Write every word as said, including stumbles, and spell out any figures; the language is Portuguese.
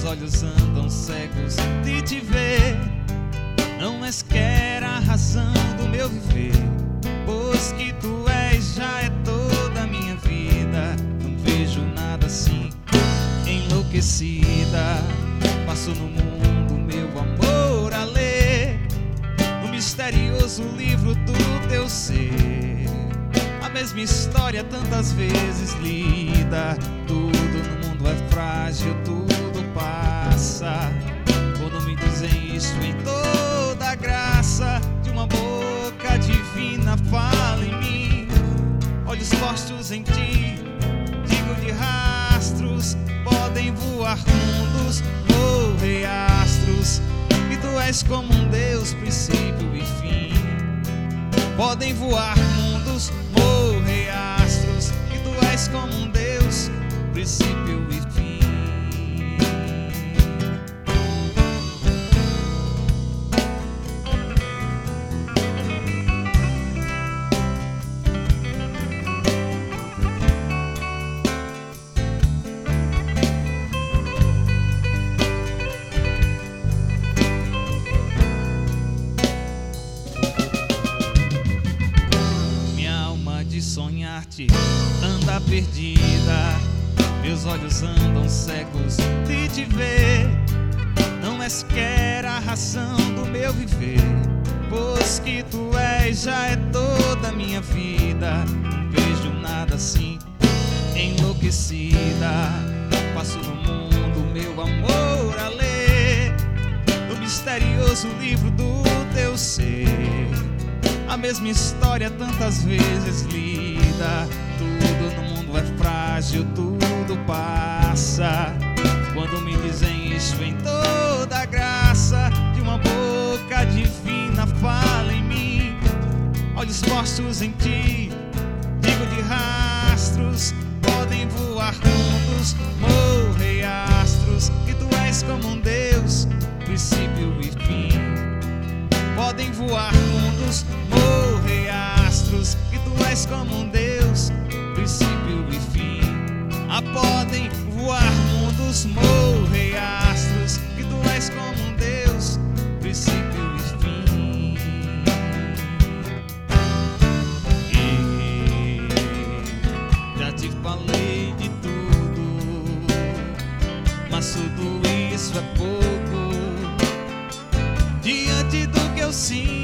olhos andam cegos de te ver. Não és quer a razão do meu viver, pois que tu és já é toda a minha vida. Não vejo nada assim, enlouquecida. Passo no mundo meu amor a ler, no misterioso livro do teu ser. A mesma história tantas vezes lida. Tudo no mundo é frágil, tudo passa. Quando me dizem isso em toda a graça de uma boca divina fala em mim. Olhos postos em ti, digo de rastros, podem voar mundos, morrer astros, e tu és como um Deus, princípio e fim. Podem voar mundos, morrer astros, e tu és como um Deus, princípio e fim. Sonhar-te anda perdida, meus olhos andam cegos de te ver. Não és quer a razão do meu viver, pois que tu és já é toda a minha vida. Não vejo nada assim, enlouquecida. Passo no mundo meu amor a ler, no misterioso livro do teu ser. A mesma história tantas vezes lida. Tudo no mundo é frágil, tudo passa. Quando me dizem isso em toda a graça de uma boca divina fala em mim. Olhos postos em ti, digo de rastros, podem voar mundos, morrer astros, que tu és como um Deus, princípio e fim. Podem voar mundos, morrer astros, que tu és como um Deus, princípio e fim. Ah, podem voar mundos, morrer astros, que tu és como um Deus, princípio e fim. E já te falei de tudo, mas tudo isso é pouco diante do que eu sinto